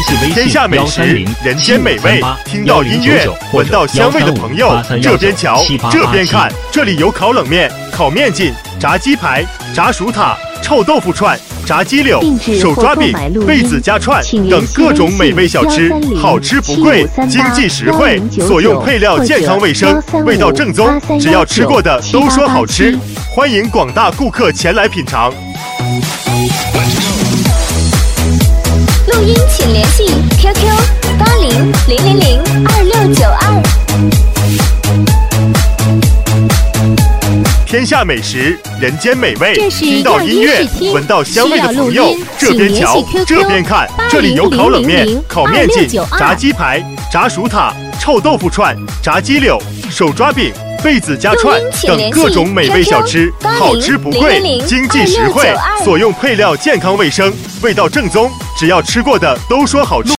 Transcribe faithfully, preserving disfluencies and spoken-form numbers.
系微信天下美食，人间美味，听到音乐，闻到香味的朋友，这边瞧，这边看，这里有烤冷面、烤面筋、炸鸡排、炸薯塔、臭豆腐串、炸鸡柳、手抓饼、贝子夹串等各种美味小吃，好吃不贵，经济实惠，所用配料健康卫生，味道正宗，只要吃过的都说好吃。欢迎广大顾客前来品尝。 录音请联系 Q Q 八零零零零二六九二。 天下美食，人间美味，听到音乐，闻到香味的朋友，这边瞧，这边看，这里有烤冷面、烤面筋、炸鸡排、炸薯塔、臭豆腐串、炸鸡柳、手抓饼、贝子夹串等各种美味小吃，好吃不贵，经济实惠，所用配料健康卫生，味道正宗，只要吃过的都说好吃。